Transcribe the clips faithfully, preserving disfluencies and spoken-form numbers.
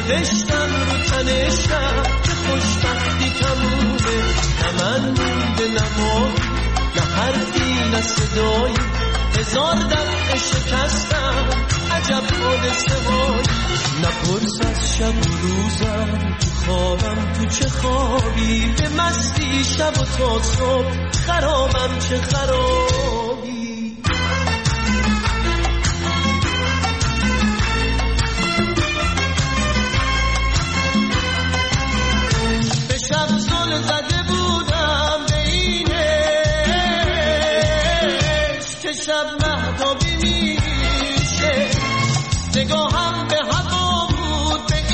نوشتم رو تنشم که خوشبختی تمومه، نه من مونده نه ماهی نه حرفی نه صدایی، هزار دفعه شکستم عجب حادثه هایی. نپرس از شب و روزم تو خوابم تو چه خوابی، به مستی شب و تا صبح خرابم چه خرابی. به شب زل زده بودم به اینش که شب مهتابی میشه، نگاهم به هوا بود به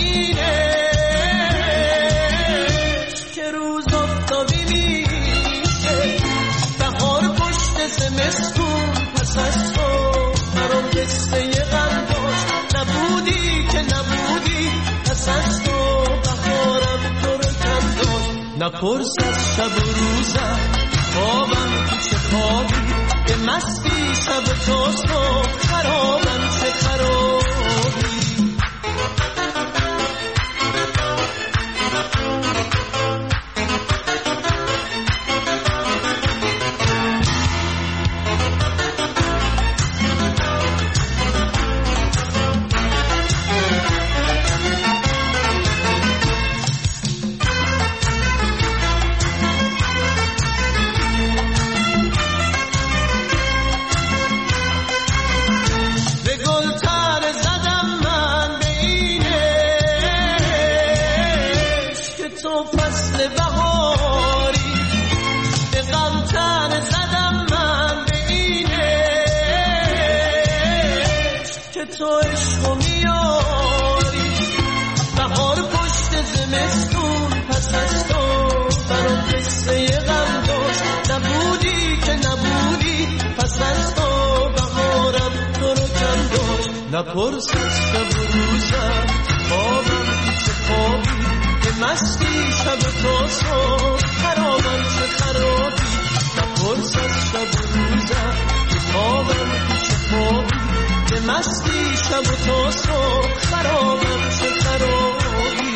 اینش که روز آفتابی میشه. بهار پشت زمستون پس از تو برام قصه غم داشت، نبودی که نبودی پس از تو بهارم تو رو کم داشت. نپرس از شب و روزم خوابم تو چه خوابی، به مستی شب و تا صبح خرابم چه خرابی. تو عشقو میاری، بهار پشت زمستون پس از تو برام قصه غم داشت، نبودی که نبودی پس از تو بهارم تو رو کم داشت. نپرس از شب و روزم خوابم تو چه خوابی، به مستی شب و تا صبح خرابم چه خرابی. نپرس از شب و روزم خوابم تو چه خوابی، به مستی شب و تا صبح خرابم چه خرابی.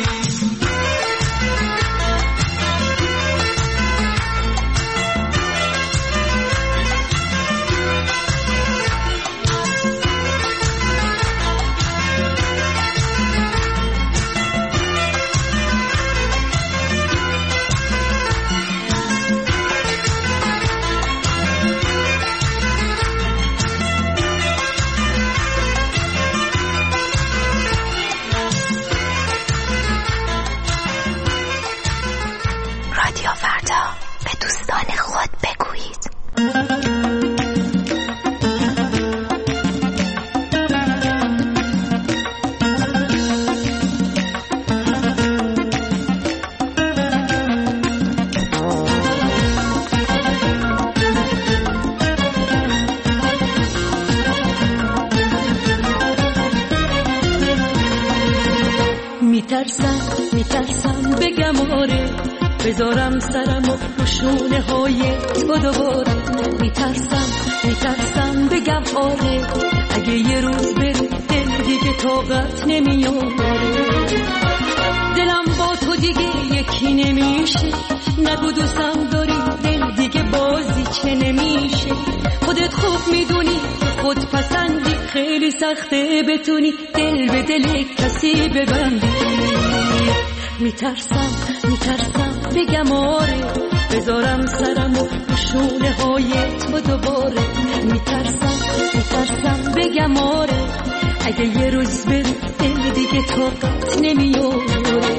میترسم میترسم بگم آره، بذارم سرم و روشونه های تو دوباره. میترسم میترسم بگم آره، اگه یه روز بری دل دیگه طاقت نمیاره. دلم با تو دیگه یکی نمیشه، نگو دوستم داری دل دیگه بازی چه نمیشه. خودت خوب میدونی خود پسندی، خیلی سخته بتونی دل به دل کسی ببندی. میترسم میترسم بگم آره، بذارم سرم و شونه های تو دوباره. میترسم میترسم بگم آره، اگه یه روز بری دل دیگه طاقت نمیاره.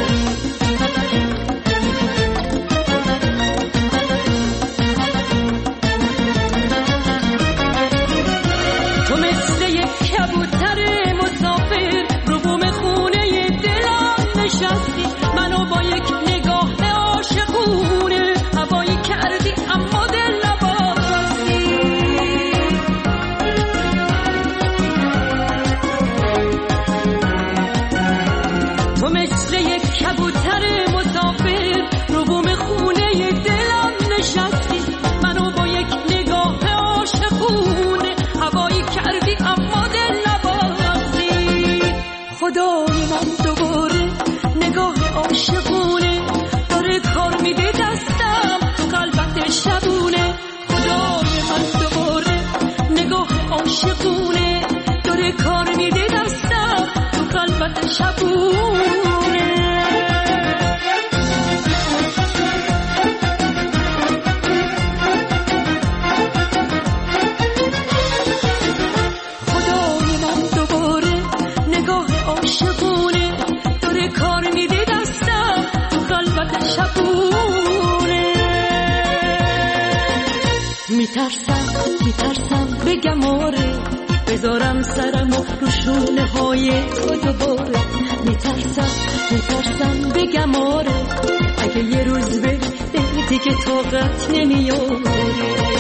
منو با یک نگاه عاشقونه هوایی کردی اما دل نباستی. تو مثل یک کبوتر مسافر رو بوم خونه دلم نشستی. منو با یک نگاه عاشقونه هوایی کردی اما دل نباستی. خدای من دوباره عاشقونه داره کار میده دستم تو قلبت شبونه خدای من دوباره نگاه عاشقونه داره کار میده دستم تو قلبت شبونه میترسم میترسم بگم آره بذارم سرم و روشونه های تو دوباره میترسم میترسم بگم آره اگه یه روز بری دیگه طاقت نمیاره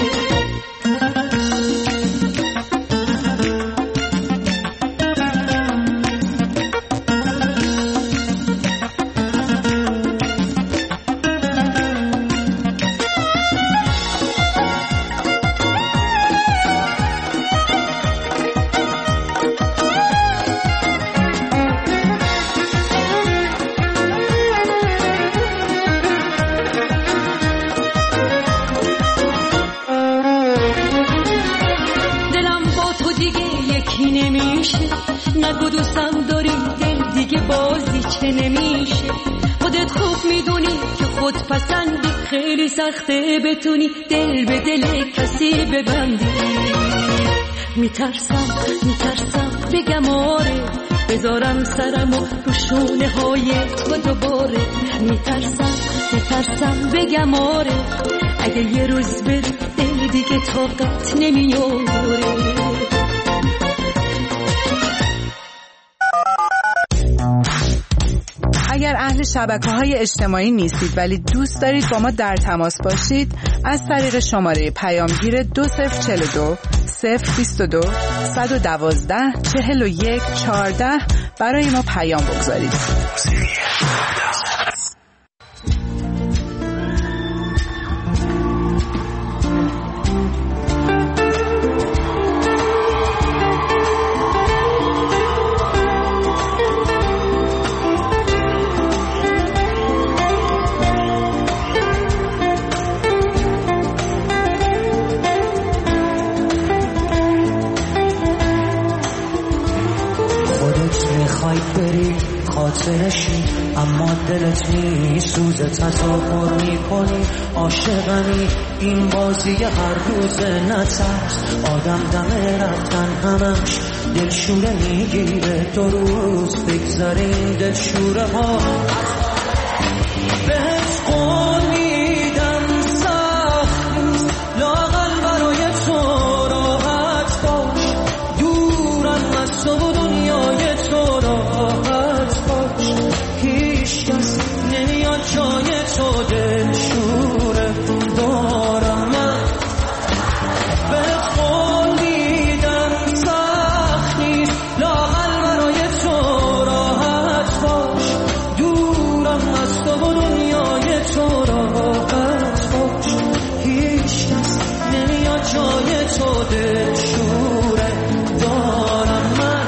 نگو دوستم داری دل دیگه بازی چه نمیشه خودت خوب میدونی که خود پسندی خیلی سخته بتونی دل به دل کسی ببندی میترسم میترسم بگم آره بذارم سرم و روشونه های تو دوباره میترسم میترسم بگم آره اگه یه روز بری دل دیگه طاقت نمیاره اگر اهل شبکه‌های اجتماعی نیستید ولی دوست دارید با ما در تماس باشید از طریق شماره پیامگیر دو صفر چهل و دو صفر بیست و دو صد و دوازده چهل و یک چهارده برای ما پیام بگذارید. خاطرشی اما دلت میسوزه تصور میکنی عاشقمی این بازی هر روز نترس آدم دم رفتن همش دلشوره میگیره دو روز بگذاریم دلشوره ها بهت قول میدم سخت نیست لااقل برای تو راحت باش دورم از تو و دنیای تو راحت باش هیچ کس نمیاد جای تو دلشوره دارم من بهت قول میدم سخت نیست لااقل برای تو راحت باش دورم از تو و دنیای تو راحت باش هیچ کس نمیاد جای تو دلشوره دارم من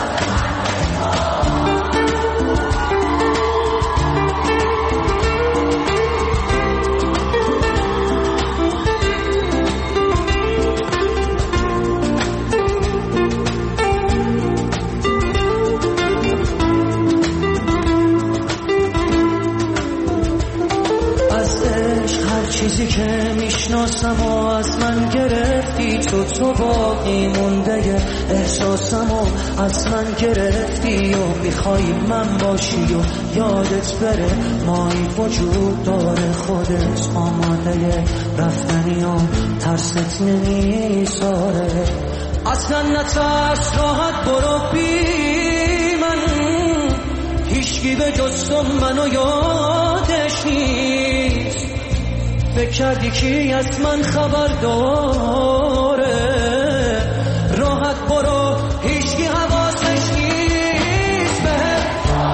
چیزی که میشناسم و از من گرفتی تو تو باقی مونده احساسم و از من گرفتی و میخوای من باشی و یادت بره مایی وجود داره خودت آماده رفتنی و ترست نمیذاره اصلا نترس راحت برو بی من هیچکی به جز تو منو یادش نیست فکر کردی کی از من خبر داره راحت برو هیچکی حواسش نیست به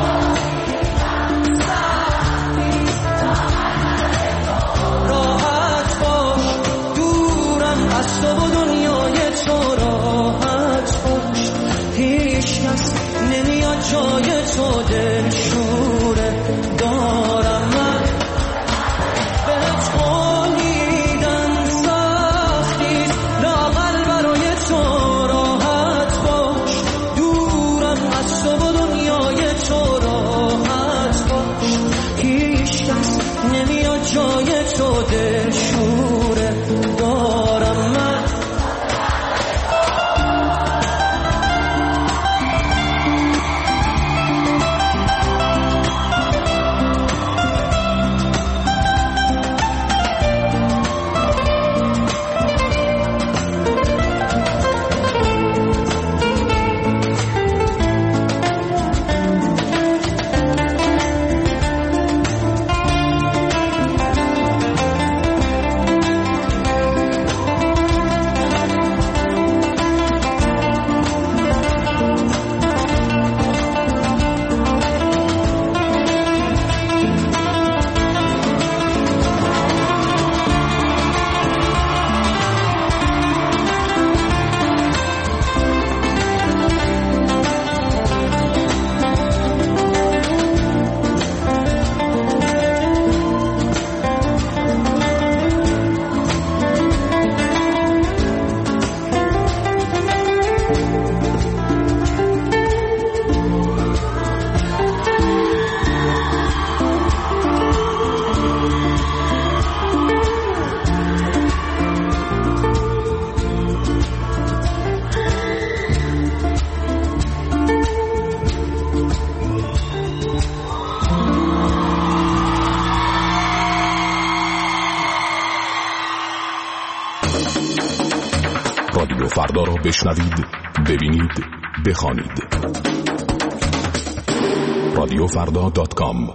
راحت باش دورم از تو و دنیای تو راحت باش هیچ کس نمیاد جای تو دلشوره فردا را بشنوید، ببینید، بخوانید. رادیو فردا دات کام.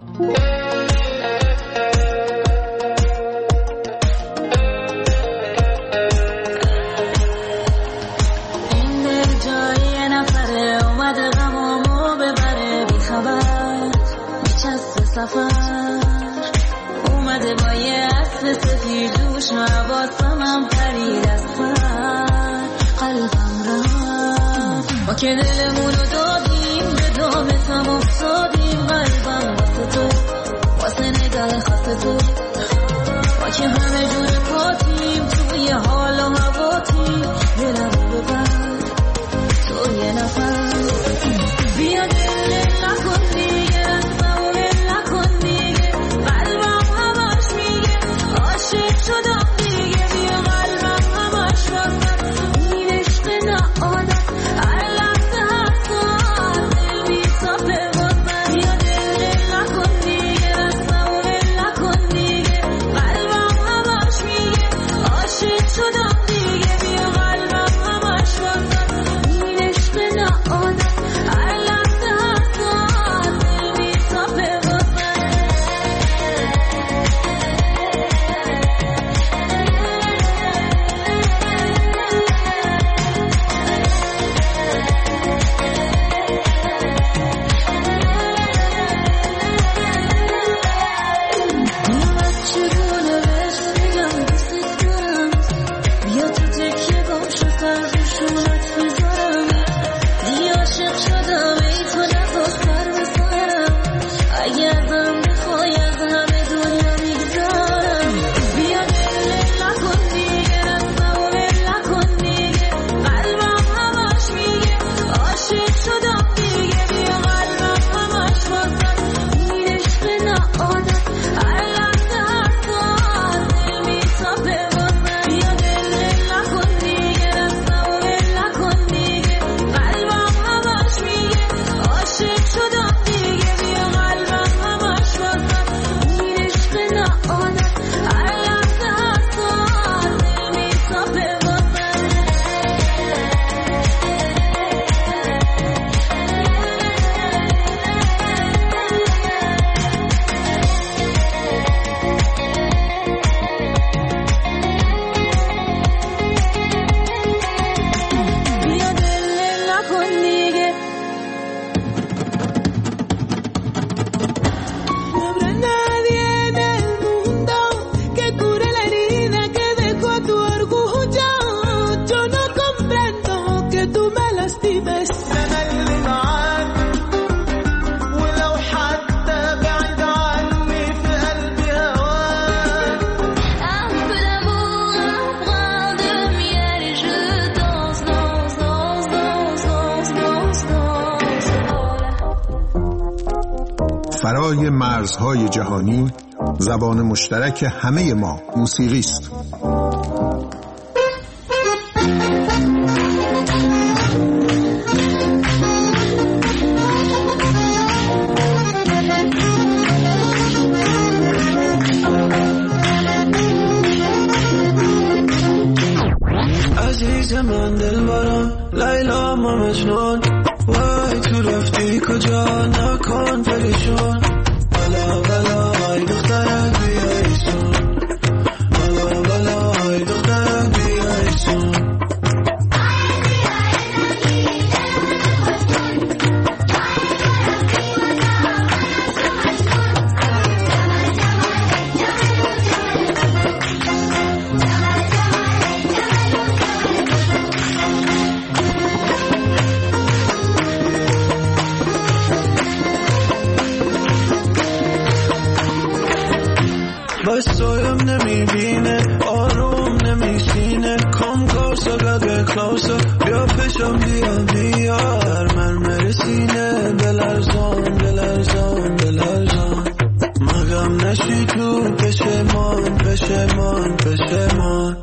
اومده با یه عصر سفید دوش حواسم هم پرید از سر قلبم رفت ما که دلمونو دادیم به دامتم افتادیم قلبم واسه تو واسه نگاه خاص تو ما که همه جور پاتیم توی حال و هواتیم دلم رو ببر تو یه نفر بیا دل نکن دیگه رسممو ول نکن دیگه قلبم همش میگه عاشق شدم دیگه بیا قلبم همش واسم این عشق نه عادت هر لحظه هر ساعت دل میتافه واسم بیا دل نکن دیگه رسممو ول نکن دیگه قلبم همش میگه عاشق شدم دیگه بیا قلبم همش واسم این عشق نه عادت هر لحظه هر ساعت دل میتافه واسم نمت چگونه بهش بگم دوست دارم بیا تو تکیه گم شو سر روشونت میذارم دیگه عاشق شدم ای تو نزا سر بزارم اگه ازم بخوای از همه دنیا میگذارم بیا دل نکن دیگه رسممو ول نکن دیگه قلبم همش میگه عاشق شدم دیگه بیا قلبم همش واسم این عشق نه عادت هر لحظه هر ساعت دل میتافه واسم بیا دل نکن دیگه رسممو ول نکن دیگه قلبم همش میگه عاشق شدم دیگه بیا قلبم همش واسم این عشق نه عادت هر لحظه هر ساعت دل میتافه واسم بیا دل نکن دیگه No habrá nadie en el mundo que cure la herida que dejó tu orgullo. Yo no comprendo que tú me lastimes. أنا اللي معاك ولو حتى بعيد عني في قلبي هواك. Un peu d'amour, un brin de miel et je danse, danse, danse, danse, danse, danse, danse. فرای مرزهای جهانی زبان مشترک همه ما موسیقی است. عزیز من دلبرم لیلا ما مجنون وای تو رفتی کجا نکن پریشون بلا بلا ای دخترک بیای سون بلا بلا ای دخترک بیای سون بس سایم نمیبینه آروم نمیشینه کم کاسا گده کلاسا بیا پشم بیا بیار من مرسینه بلرزان بلرزان بلرزان مگم نشی تو پشمان پشمان پشمان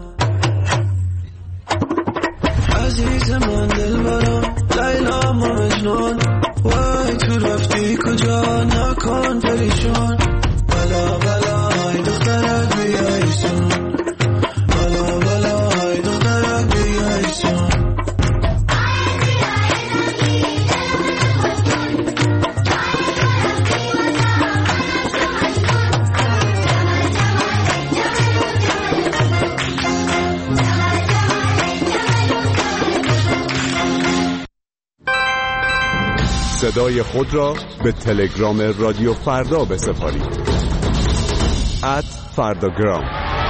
عزیز من دلبرم لیلا ما مجنون وای تو رفتی کجا نکن پریشون بلا بلا ای دخترک بیای سون بلا بلا ای دخترک بیای سون صدای خود را به تلگرام رادیو فردا بسپارید. ات فرداگرام.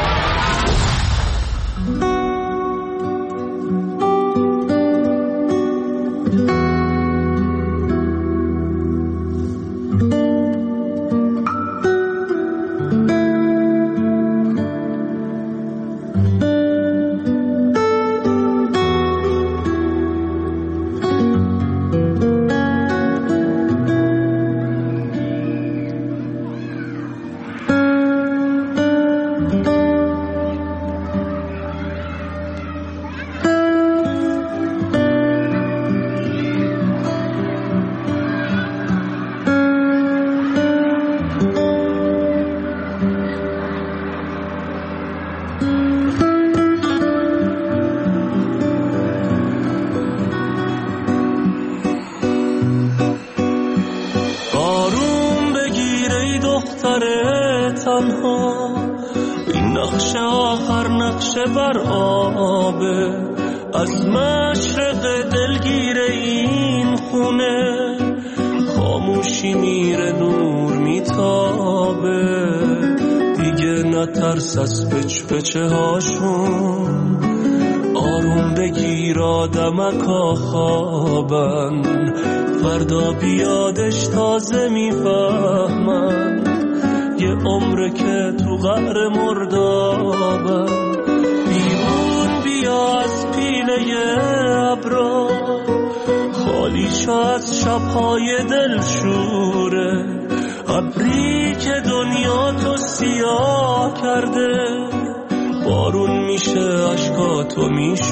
این نقشه آخر نقشه بر آبه، از مشرق دلگیر این خونه خاموشی میره نور میتابه، دیگه نترس از پچ پچه هاشون، آروم بگیر آدمکا خوابن، فردا بیادش تازه میفهمن، یه عمره که تو قعر مردابن، بیرون بیا از پیله ابرا، خالی شو از شبهای دلشوره، ابری که دنیا تو سیاه کرده، بارون میشه اشکاتو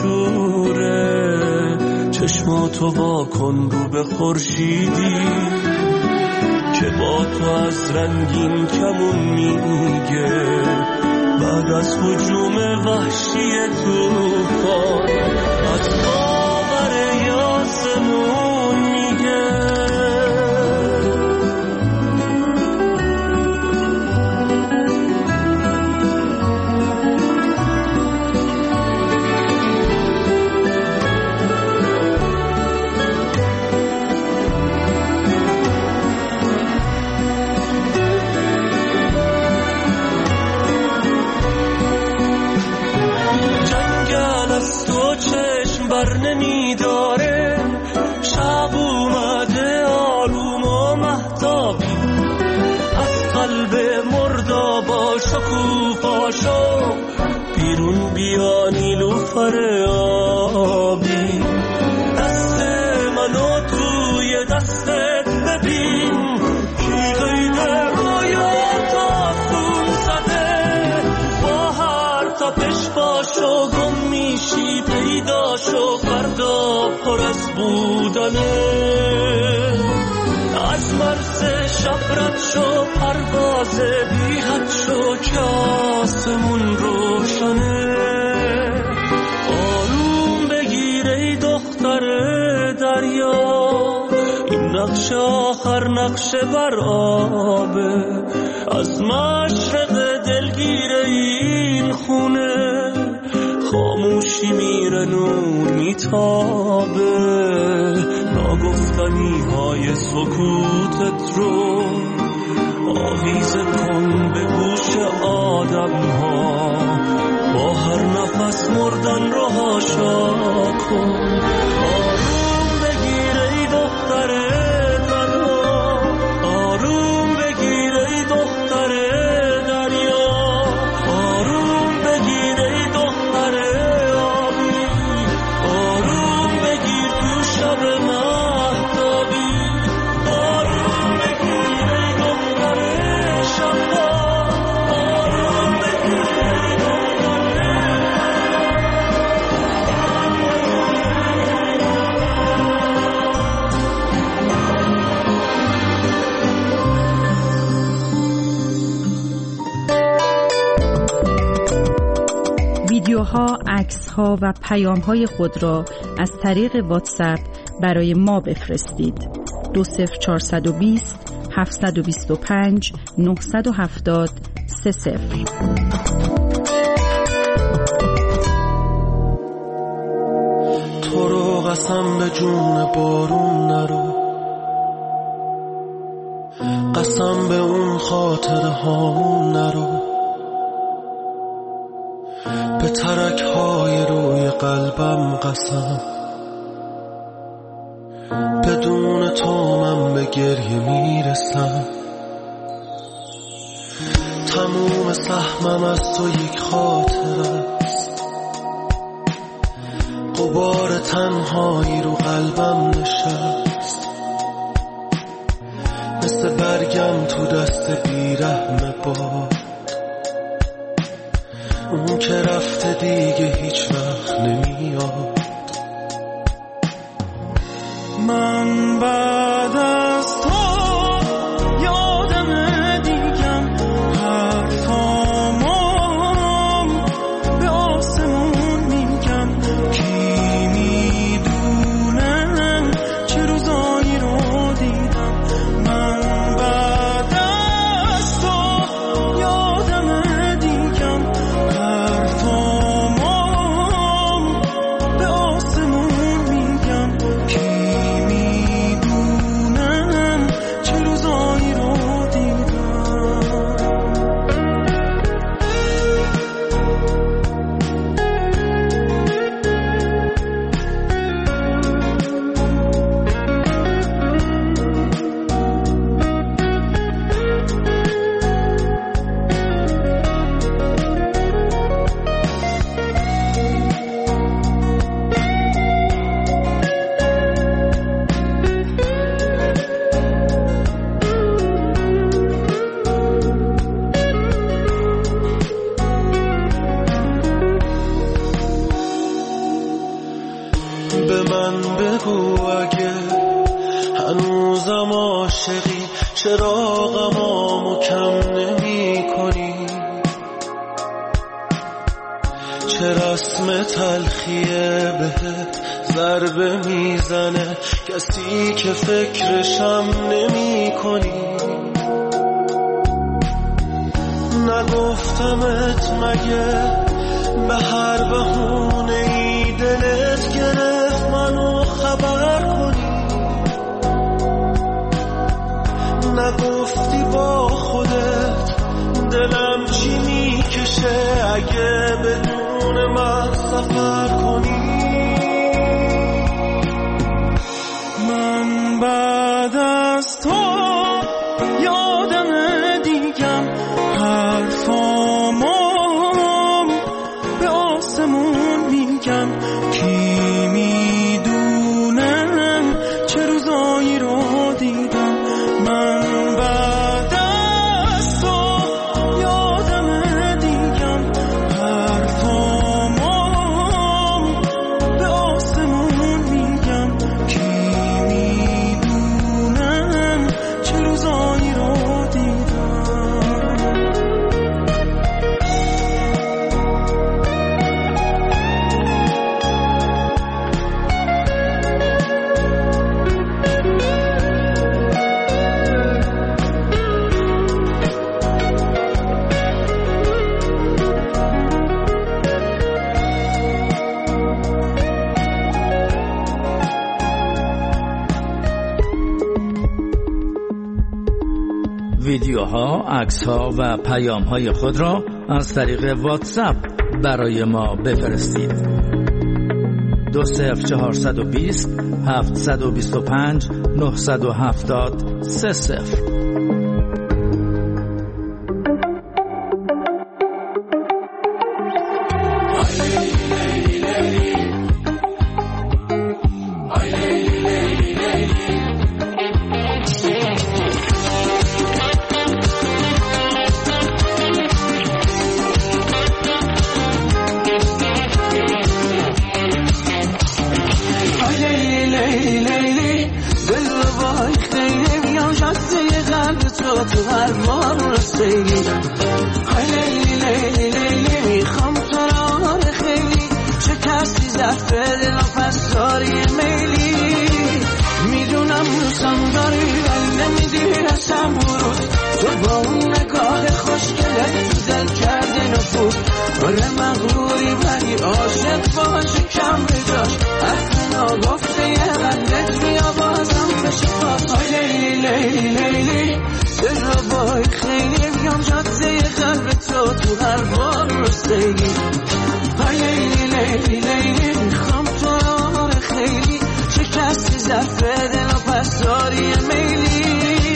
میشوره، چشماتو واکن رو به خورشیدی که با تو از رنگین کمون میگه، بعد از هجوم وحشی طوفان از باور یاسمون میگه. بر نمیداره، شب اومده آروم و مهتابی، از قلب مردابا شکوفاشو بیرون بیا نیلوفر آبی، دست منو توی دستت ببین، کی قید رویات آسون زده، با هر تپش باشو گم میشی، پیداشو فردا پر از بودنه، از مرز شب رد شو پرواز بی حد شو که آسمون روشنه، آروم بگیر ای دختر دریا، این نقشه آخر نقشه بر آبه، از مشرق دلگیر این خونه خاموشی میره نور میتابه، ناگفتنی های سکوتت رو آویزه کن به گوش آدم ها، با هر نفس مردن رو هاشا کن، آروم بگیر ای دختر تنها، آروم بگیر ای دختر دریا، آروم بگیر ای دختر آبی، آروم بگیر تو شب مهتابی، آروم بگیر ای دختر شبا، آروم بگیر ای دختر. ویدیوها، عکس‌ها و پیام‌های خود را از طریق واتساپ برای ما بفرستید. دو صفر چهارصد و بیست هفتصد و بیست و پنج نهصد و هفتاد سه صفر. تو رو قسم به جون بارون نرو، قسم به اون خاطره هامون نرو، به ترک های روی قلبم قسم، بدون تو من به گریه میرسم. تموم سهمم از تو یک خاطره است، غبار تنهایی رو قلبم نشست، مثل برگم تو دست بیرحم باد. اون که رفته دیگه هیچ وقت نمیاد. من بعد از تو یادم دیگم حرفامم به آسمون میگم، کی میدونم چه روزایی رو دیدم. من بعد از تو یادم دیگم حرفامم به آسمون میگم، کی به من بگو اگه هنوزم عاشقی، چراغمامو کم نمی کنی. چه رسم تلخیه بهت ضربه میزنه، کسی که فکرشم نمی کنی. نگفتمت مگه به هر بهونه ای دلت گرفت منو خبر کنی؟ نگفتی با خودت دلم چی میکشه اگه بدون من سفر کنی؟ من بعد از تو یادم دیگم حرفامم به آسمون میگم، کی میدونم چه روزایی رو دیدم. من بعد از تو یادم دیگم حرفامم به آسمون میگم، کی میدونم چه روزایی رو دیدم. ویدیوها، عکس‌ها و پیام‌های خود را از طریق واتساپ برای ما بفرستید. دو صفر چهارصد و بیست هفتصد و بیست و پنج نهصد و هفتاد سه صفر. تو هر بار رسیدی های لیلی لیلی لیلی میخوام تو را خیلی شکستی ضعف دل و پس داری میلی میدونم روزم داری ولی نمیدی رسم بروز تو با اون نگاه خوشگلت تو دل کرده نفوذ آره مغروری ولی عاشق باش کم بجاش حتی ناگفته یه قلت بیا بازم بشه باز های لیلی لیلی لیلی دل رو بای خیلی بیام جاده قلب تو تو هر بار رو سیلی های لیلی لیلی لیلی میخوام تو رو خیلی شکستی ظرف دل و پس داری میلی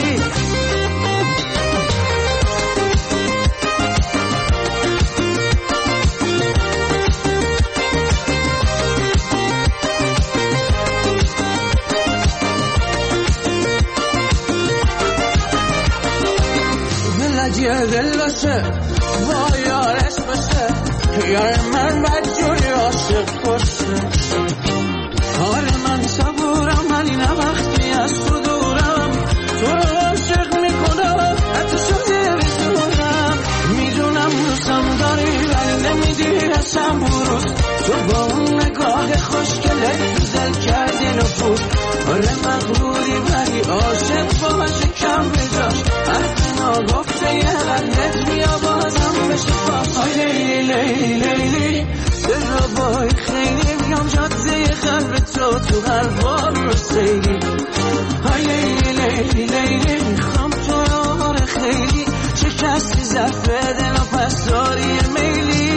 یه دل باشه با یارش باشه یار من بدجوری عاشق باشه حال من صبورم ولی نه وقتی از تو دورم تو رو عاشق میکنم حتی شده بزنم میدونم روزم داری ولی نمیدی رسم بروز تو با اون نگاه خوشگله دل کردی نفوذ حال مغروری ولی عاشق باشه کم بجاش حرف گفته یه قلبت بیا بازم بشه پاس های لیلی لیلی لیلی دل رو بای خیلی بیام جاده قلب تو تو هر بار رو سیلی های لیلی لیلی لیلی میخوام تو رو خیلی شکستی ظرف دل و پس داری میلی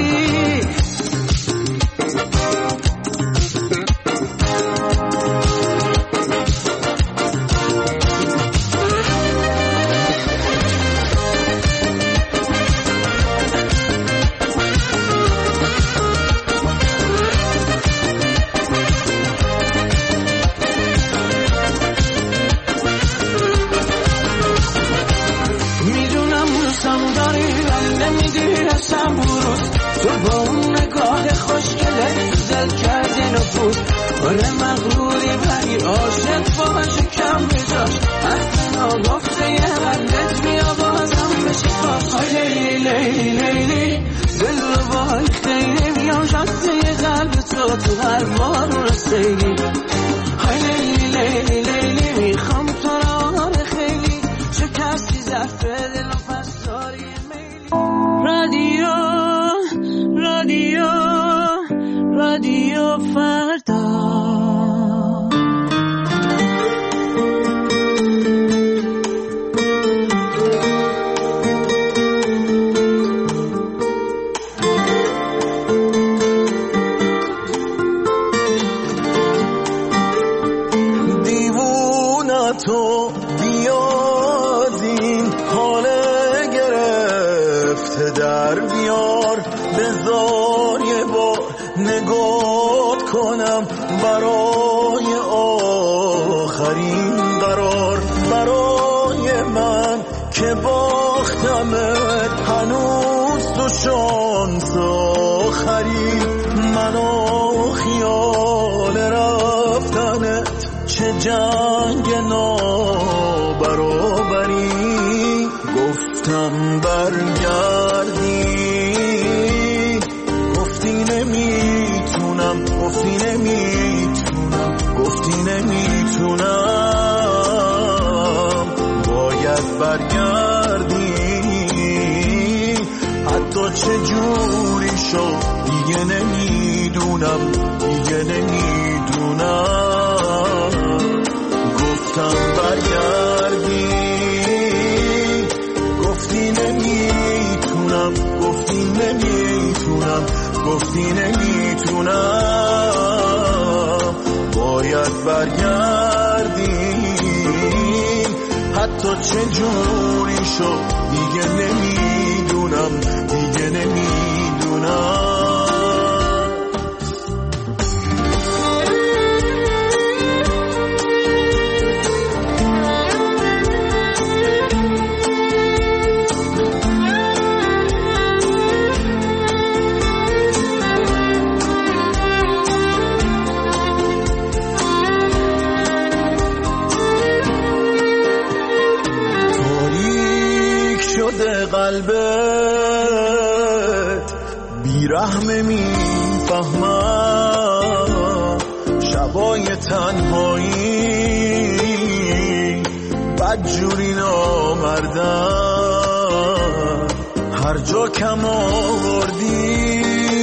تو با اون نگاه خوشگله دل کردی نفوذ آره مغروری ولی عاشق باشه کم بجاش حرف ناگفته یه قلبت بیا بازم بشه پاس های لیلی لیلی لیلی دل رو بای خیلی بیام جاده قلب تو تو هر بار رو سیلی های لیلی لیلی لیلی میخوام تو رو خیلی شکستی ظرف دل و پس داری میلی رادیو رادیو رادیو فردا دیوونه تو بیاد این حال گرفته در بیار بذار یه بار نگات کنم برای آخرین قرار برای من که باختمت هنوز تو شانس آخری منو خیال رفتنت چه جنگ نابرابری گفتم برگردی گفتی نمیتونم گفتی نمیتونم باید برگردی حتی چه جوری شد دیگه نمیدونم دیگه نمیدونم گفتم برگردی گفتی نمیتونم گفتی نمیتونم گفتی نمیتونم باید برگردی حتی چه جوری شد دیگه نمیدونم دیگه نمیدونم قلبت بیرحمه میفهمم شبای تنهایی بدجوری نامردم هر جا کم آوردی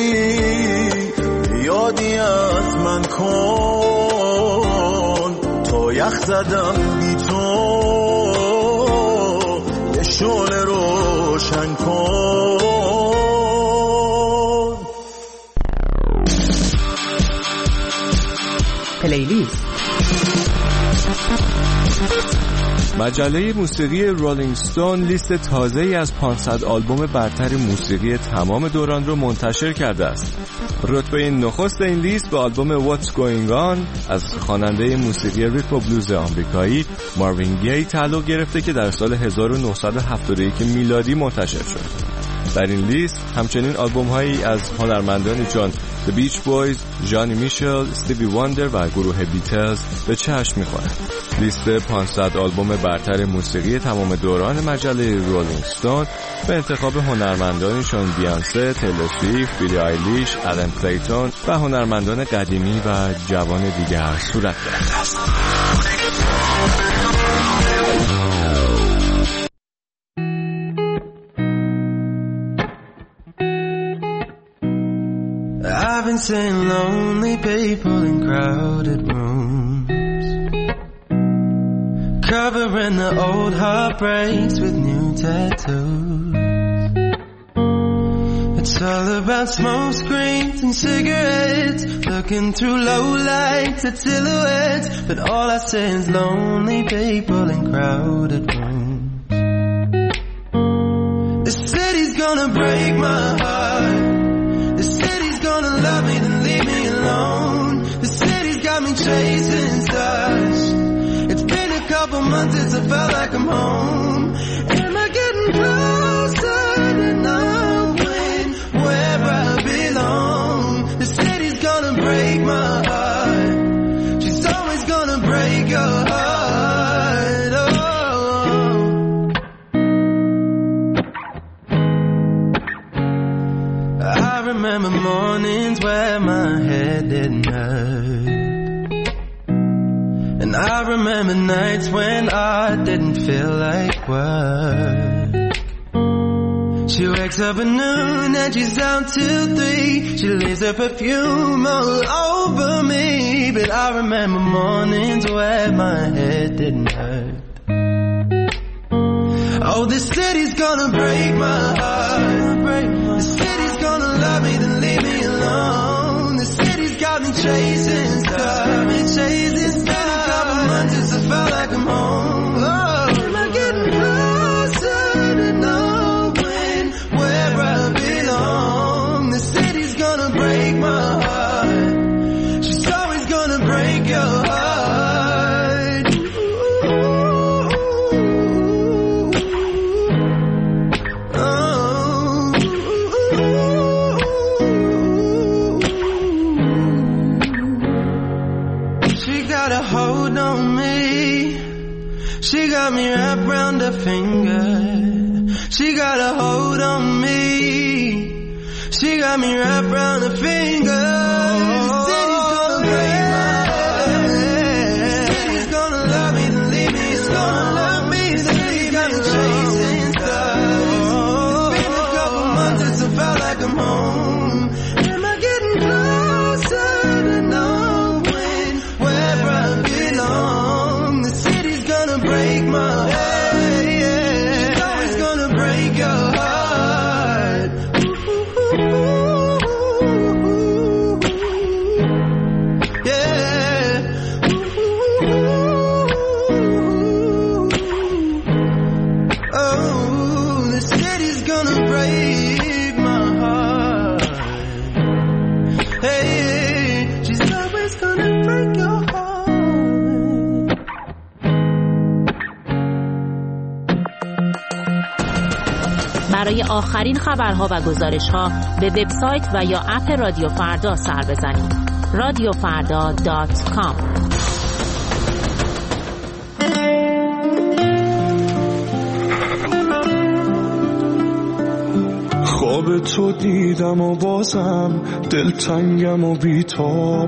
یادی از من کن تا یخ زدم بی تو پلیلیست. مجله موسیقی رولینگ ستون لیست تازه‌ای از پانصد آلبوم برتر موسیقی تمام دوران رو منتشر کرده است. رتبه نخست این لیست به آلبوم What's Going On از خواننده موسیقی ریپ و بلوز آمریکایی ماروین گی تعلق گرفته که در سال هزار و نهصد و هفتاد و یک میلادی منتشر شد. در این لیست همچنین آلبوم هایی از هنرمندانی چون The Beach Boys، جانی میشل، استیوی واندر و گروه بیتلز به چشم می‌خورند. لیست پانصد آلبوم برتر موسیقی تمام دوران مجله رولینگ ستون به انتخاب هنرمندانی چون بیانسه، تیلور سویفت، بیلی آیلیش، آلن کلیتون و هنرمندان قدیمی و جوان دیگر صورت گرفته است. I've been seeing lonely people in crowded rooms, covering the old heartbreaks with new tattoos. It's all about smoke screens and cigarettes, looking through low lights at silhouettes, but all I see is lonely people in crowded rooms. The city's gonna break my heart. The city's gonna love me then leave me alone. The city's got me chasing stars. It's been a couple months since I felt like I'm home. Am I getting closer to knowing where I belong? The city's gonna break my heart. She's always gonna break your heart. Oh. I remember mornings where my head didn't hurt, and I remember nights when I didn't feel like work. She wakes up at noon and she's out till three. She leaves her perfume all over me, but I remember mornings where my head didn't hurt. Oh, this city's gonna break my heart. The city's gonna love me then leave me alone. The city's got me chasing stars. It's been a couple months since I felt like I'm home. Oh, am I getting closer to knowing where I belong? The city's gonna break my heart. She's always gonna break your heart. She got me wrapped round her finger. She got a hold on me. She got me wrapped round her finger. The city's gonna break my heart. The city's gonna love me then leave me. It's gonna love me then leave me. Got me chasing stars. It's been a couple months since I felt like I'm home. Am I getting closer to knowing where I belong? The city's gonna break my heart. She's always gonna break your heart. Yeah. Oh, the city's gonna break my heart. Hey, she's always gonna break your heart. برای آخرین خبرها و گزارش‌ها به وبسایت و یا اپ رادیو فردا سر بزنید. رادیو فردا دات کام. خواب تو دیدم و بازم دلتنگم و بیتاب،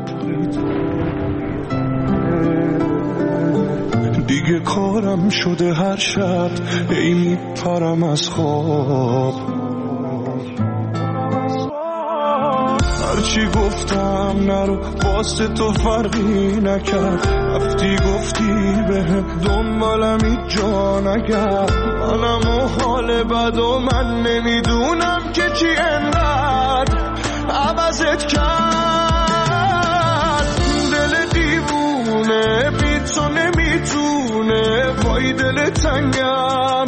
دیگه کارم شده هر شب ای میپرم از خواب. هرچی گفتم نرو واسه تو فرقی نکرد، رفتی گفتی به دنبالم هیچ جا نگرد. منم و حال بد و من نمیدونم که چی انقدر عوضت کرد. دل دیوون وای دل تنگم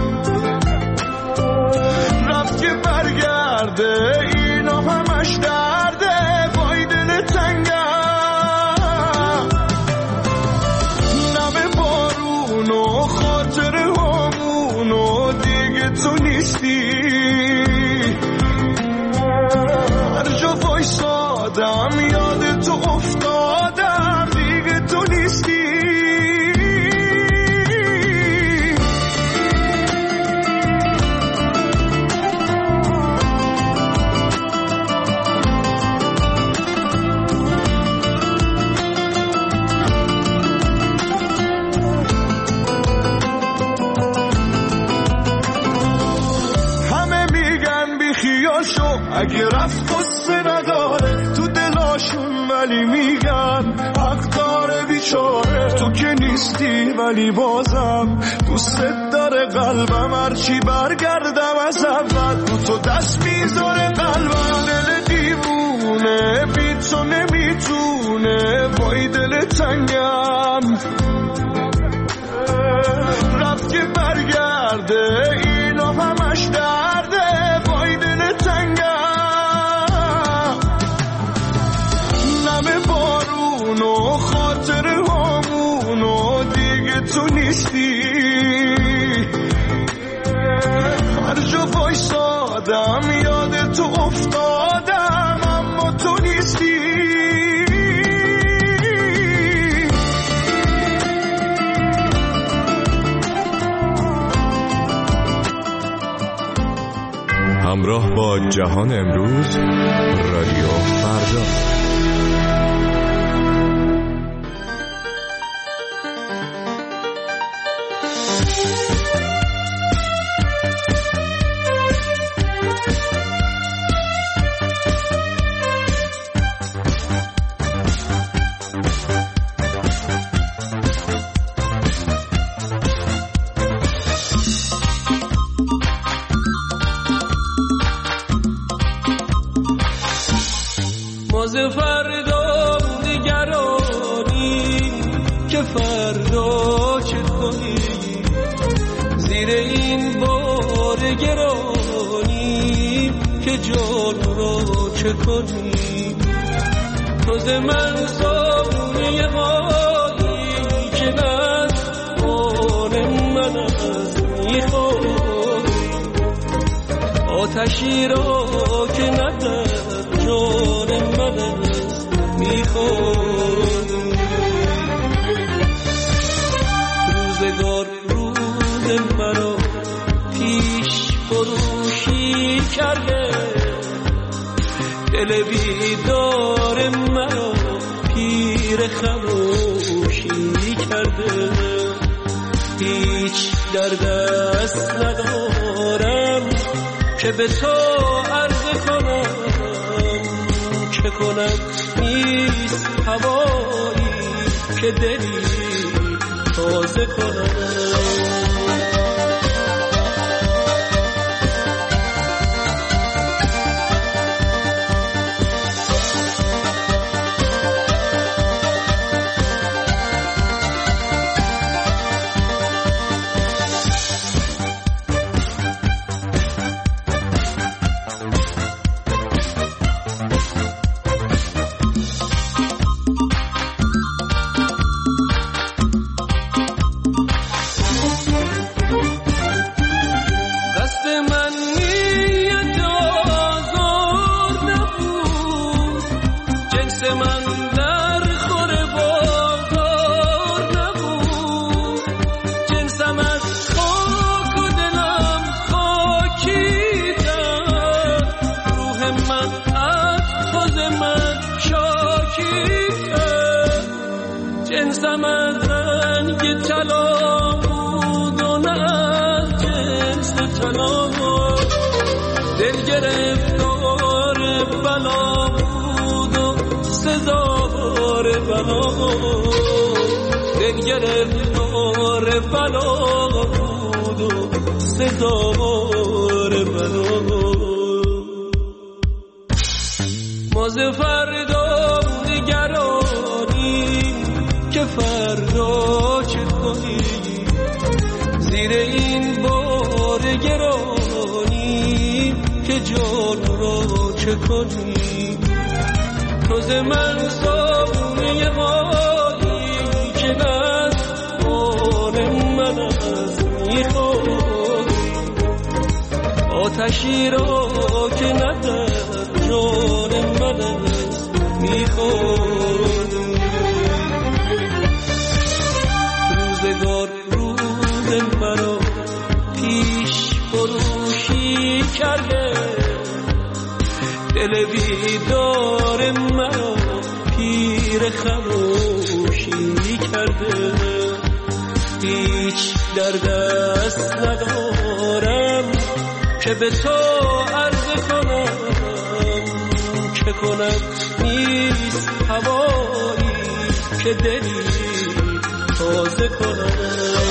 رفت که برگرده اینا همش درده وای دل تنگم نم بارون و خاطر همون و دیگه تو نیستی هر جا وایسادم یاد تو افتادم دیگه تو نیستی اگه رفت قصه نداره تو دلاشون ولی میگن حق داره بیچاره تو که نیستی ولی بازم دوست داره قلبم هرچی برگردم از اول رو تو دست میذاره قلبم دل دیوونه بی تو نمیتونه وای دل تنگم رفت که برگرده اینا همش درده وای دل تنگم بارون و خاطر همون و دیگه تو نیستی هر جا وایسادم یاد تو افتادم اما تو نیستی همراه با جهان امروز رادیو فردا. باز فردا نگرانی که فردا چه کنی زیر این بار گرانی که جان را چه کنی تازه من زانه حالی که از آن من از میخواد آتشی را که ندر جان من از میخواد روزگار روز مرا پیش فروشی کرده دل بیدار مرا پیر خموشی کرده هیچ در دست ندارم که به تو عرض کنم چه کنم نیست هوایی که دلی تازه کنم جنسم از رنگ طلا بود و نه از جنس طلا دل گرفتار بلا بود و سزاوار بلا دل گرفتار بلا بود و سزاوار بلا ما ز فردا نگرانی که فردا چه کنی گرانی که جان را چه کنی. تو ز من صابونه مایی که از آن من از میخوری. آتشی را که ندر جان من از میخوری. روزگار روز مرا پیش فروشی کرده، دل بیدار مرا پیر خموشی کرده. هیچ در دست ندارم که به تو عرض کنم، چه کنم نیست هوایی که دلی تازه کنم.